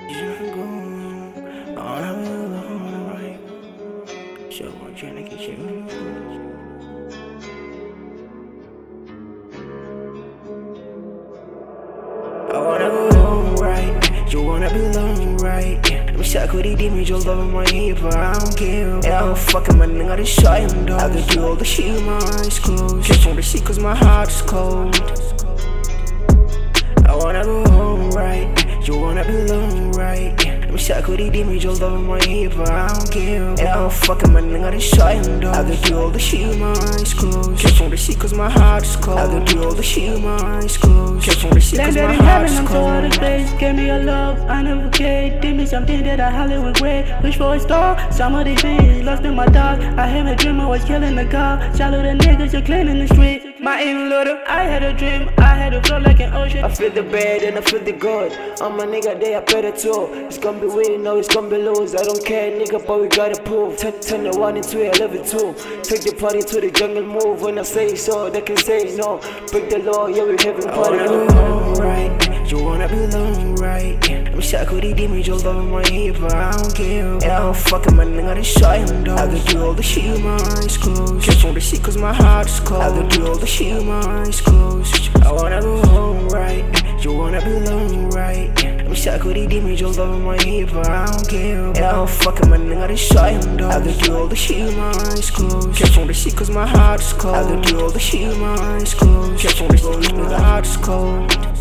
You're gone, all I'm alone. So I'm trying to get you. I wanna go home, right? You wanna belong, right? I'm stuck with the demons, you'll love my hip, but I don't care. Yeah, I'm fucking my nigga, this shy and dog. I could do all the shit with my eyes closed. Just want to see cause my heart's cold. I wanna go home, right? You wanna belong, right? I'm stuck with the demons, you'll love my hip, but I don't care. Yeah, I'm fucking my nigga, this shy and dog. I could do all the shit with my eyes closed. Just want to see cause my heart's cold. I could do all the shit with my eyes closed. Just want to see cause my heart's cold. I'm so out of space, gave me a love, I never cared. Give me something that I Hollywood great. Wish for a star, some of these things lost in my dog. I had a dream I was killing the car. Shout out the niggas, you're cleaning the street. My aim little, I had a dream, I had to flow like an ocean. I feel the bad and I feel the good. I'm a nigga, they are better too. It's gonna be winning, no, it's gonna be lose. I don't care, nigga, but we gotta prove. Turn the 1 into 11 2. Take the party to the jungle, move. When I say so, they can say no. Break the law, yeah, we having party. I wanna go home, right? You wanna belong, right? I'm stuck with the demons, you'll love my hip, but I don't care. Yeah, I'm fucking my nigga, this shy and dog. I could do all the shit with my eyes closed. Just want to see cause my heart's cold. I could do all the shit with my eyes closed. I wanna go home, right? You wanna belong, right? I'm stuck with the demons, you'll love my hip, but I don't care. Yeah, I'm fucking my nigga, this shy and dog. I could do all the shit with my eyes closed. Just want to see cause my heart's cold. I could do all the shit with my eyes closed. Just want to see cause my heart's cold.